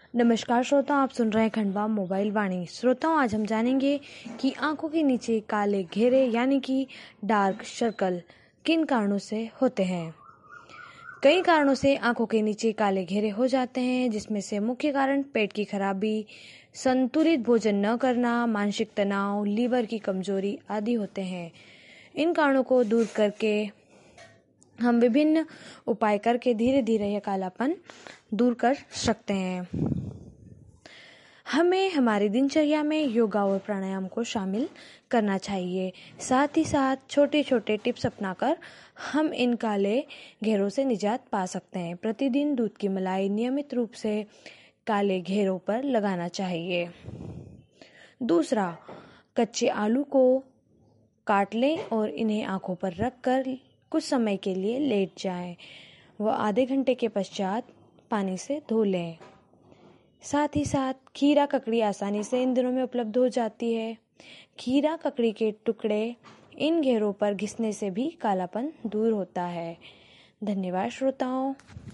नमस्कार श्रोताओं, आप सुन रहे हैं खंडवा मोबाइल वाणी। श्रोताओं, आज हम जानेंगे कि आंखों के नीचे काले घेरे यानी कि डार्क सर्कल किन कारणों से होते हैं। कई कारणों से आंखों के नीचे काले घेरे हो जाते हैं, जिसमें से मुख्य कारण पेट की खराबी, संतुलित भोजन न करना, मानसिक तनाव, लीवर की कमजोरी आदि होते हैं। इन कारणों को दूर करके हम विभिन्न उपाय करके धीरे धीरे यह कालापन दूर कर सकते हैं। हमें हमारी दिनचर्या में योगा और प्राणायाम को शामिल करना चाहिए। साथ ही साथ छोटे छोटे टिप्स अपनाकर हम इन काले घेरों से निजात पा सकते हैं। प्रतिदिन दूध की मलाई नियमित रूप से काले घेरों पर लगाना चाहिए। दूसरा, कच्चे आलू को काट लें और इन्हें आंखों पर रखकर कुछ समय के लिए लेट जाएं। वह आधे घंटे के पश्चात पानी से धो लें। साथ ही साथ खीरा ककड़ी आसानी से इन दिनों में उपलब्ध हो जाती है। खीरा ककड़ी के टुकड़े इन घेरों पर घिसने से भी कालापन दूर होता है। धन्यवाद श्रोताओं।